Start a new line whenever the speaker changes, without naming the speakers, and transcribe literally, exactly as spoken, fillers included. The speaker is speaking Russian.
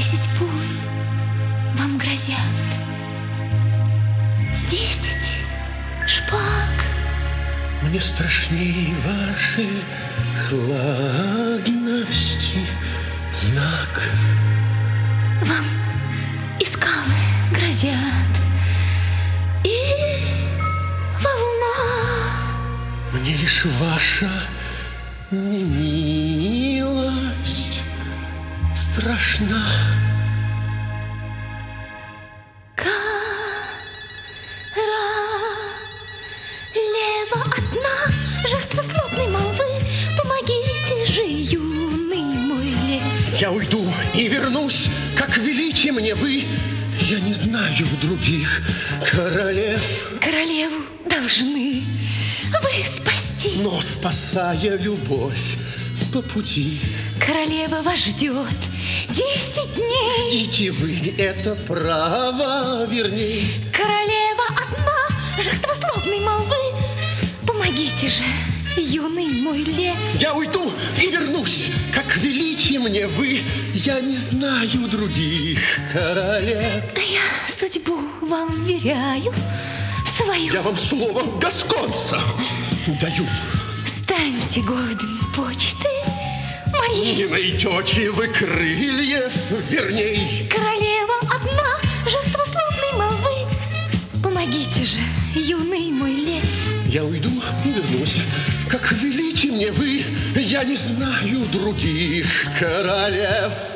Десять пуль вам грозят, десять шпаг.
Мне страшней вашей хладности знак.
Вам и скалы грозят, и волна.
Мне лишь ваша немилость страшна.
Королева одна, жертва злобной молвы, помогите же, юный мой лев.
Я уйду и вернусь, как велите мне вы. Я не знаю других королев.
Королеву должны вы спасти.
Но спасая любовь по пути,
королева вас ждет десять дней.
Ждите вы это право верней.
Королева одна, жертва злобной молвы, помогите же, юный мой лев.
Я уйду и вернусь, как велите мне вы. Я не знаю других королев.
Да я судьбу вам веряю свою.
Я вам слово гасконца даю.
Станьте голубем почты моей.
Не найдете вы крыльев верней.
Королева одна, жертва злобной молвы, помогите же, юный мой лев.
Я уйду и вернусь, как велите мне вы. Я не знаю других королев.